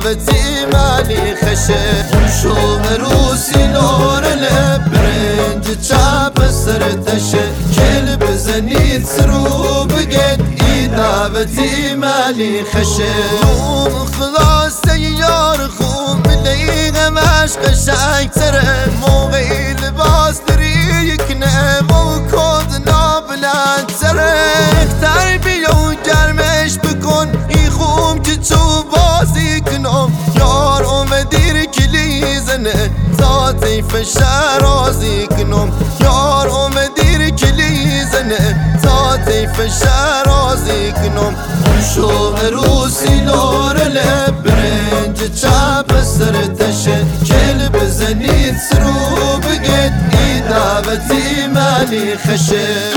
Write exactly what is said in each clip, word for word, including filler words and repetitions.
دعوتي مالي خشه شوم روسي نور لبرنج چاپ سرتشه كل بزنيت سرو بقد اي دعوتي مالي خشه نوم خلاص سيار خوم بليغ مشق شاك تره موغي لباس دريك نم وكود نابلان تره تربية گرمش بکن ای خوم که تو بازی کنم یار اومدیر کلی زنه تا طیف شرازی کنم یار اومدیر کلی زنه تا طیف شرازی کنم شوم روسی نور لبرنج چاپ سرتشه کل بزنید سرو بگید ای دعوتی مالی خشه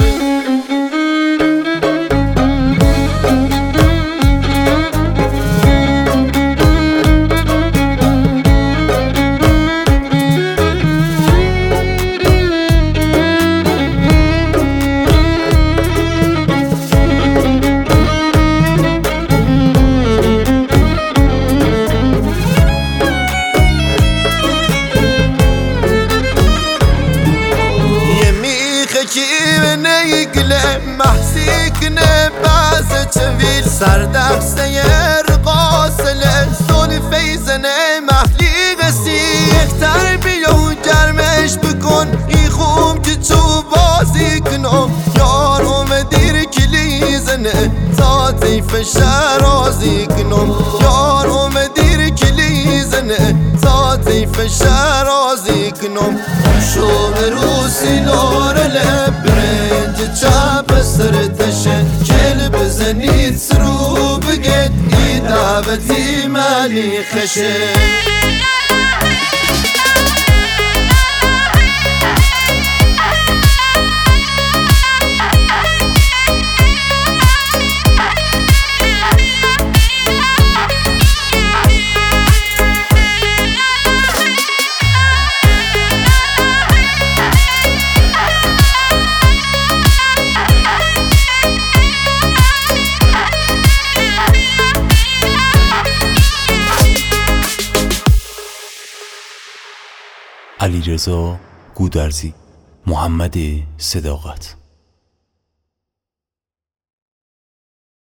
محسیک نباز چویل سردخصه رقاصله سول فیزنه محلی غسیق تربیه و گرمش بکن ای خوم که تو بازی کنم یار اومدیر کلی زنه تا طیف شرازی کنم یار اومدیر کلی زنه تا طیف شرازی کنم شوم روسی نور لبرنج چاپ سرتشه کل بزنید سرو بگید ای دعوتی مالی خشه علیرضا گودرزی، محمد صداقت.